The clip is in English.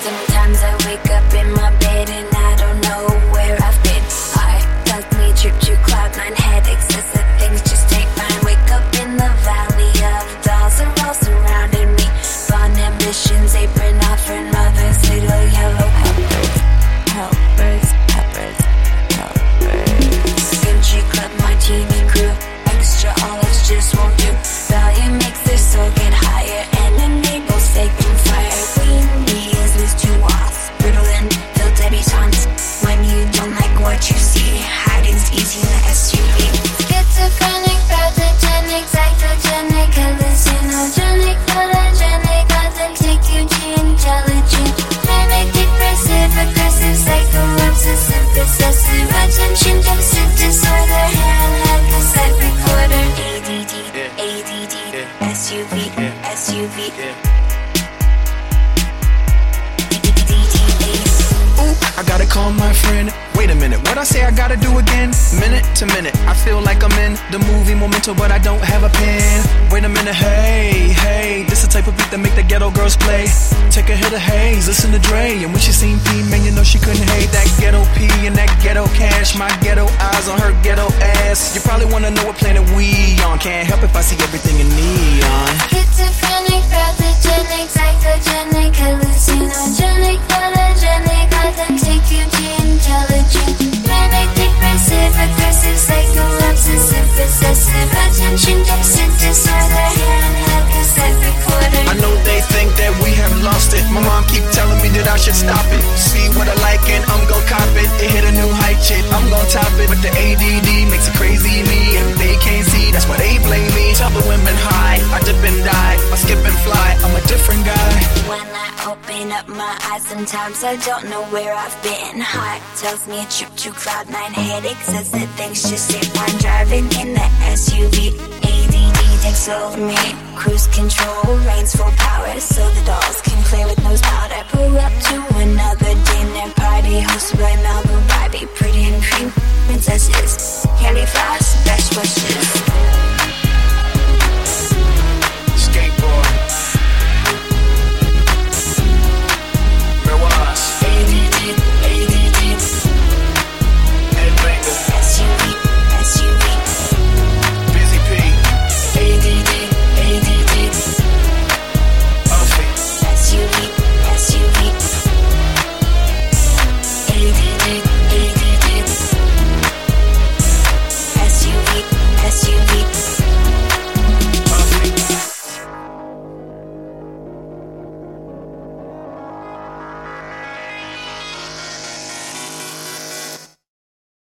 Sometimes I wake up in my bed and I don't know where I've been. I tells me trip to cloud nine, head excessive things just take mine. Wake up in the valley of dolls are all surrounding me. Fun ambitions, apron off and mothers, little yellow helpers. Helpers, helpers, helpers. Country club, martini crew. Extra olives just won't do. Value makes their soul get higher and enables sacred fire. Weenie is loose to walls, brittle and filled debutantes. When you don't like what you see, hiding's easy in the SUV. Schizophrenic, pathogenic, psychogenic, hallucinogenic, photogenic, authentic, intelligent. Manic, depressive, aggressive, psycho, obsessive, possessive, attention deficit disorder, handheld cassette recorder. ADD, ADD, SUV, SUV. I gotta call my friend. Wait a minute, what I say I gotta do again? Minute to minute, I feel like I'm in the movie Memento, but I don't have a pen. Wait a minute, hey, hey, this the type of beat that make the ghetto girls play. Take a hit of haze, listen to Dre, and when she seen P, man, you know she couldn't hate that ghetto P and that ghetto cash. My ghetto eyes on her ghetto ass. You probably wanna know what planet we on. Can't help if I see everything in neon. Schizophrenic, pathogenic, psychogenic, hallucinogenic, photogenic, authentic, intelligent. Manic, depressive, aggressive, psycho, obsessive, possessive, attention deficit disorder, handheld cassette recorder. I know they think that we have lost it. My mom keep telling me that I should stop it. See what I like and I'm gon' cop it. It hit a new height, shit, I'm gon' top it. But the ADD makes it crazy me, and they can't see, that's why they blame me. Tell the women high, I dip and die, I skip and fly, I'm a different guy. When I open up my eyes, sometimes I don't know where I've been. Heart tells me a trip to cloud nine, headache says that things just sit fine. Driving in the SUV, ADD takes over me. Cruise control, reigns full power, so the dolls can play with nose powder. Pull up to another dinner party hosted by Malibu Barbie, pretty and cream princesses, candy floss, best wishes.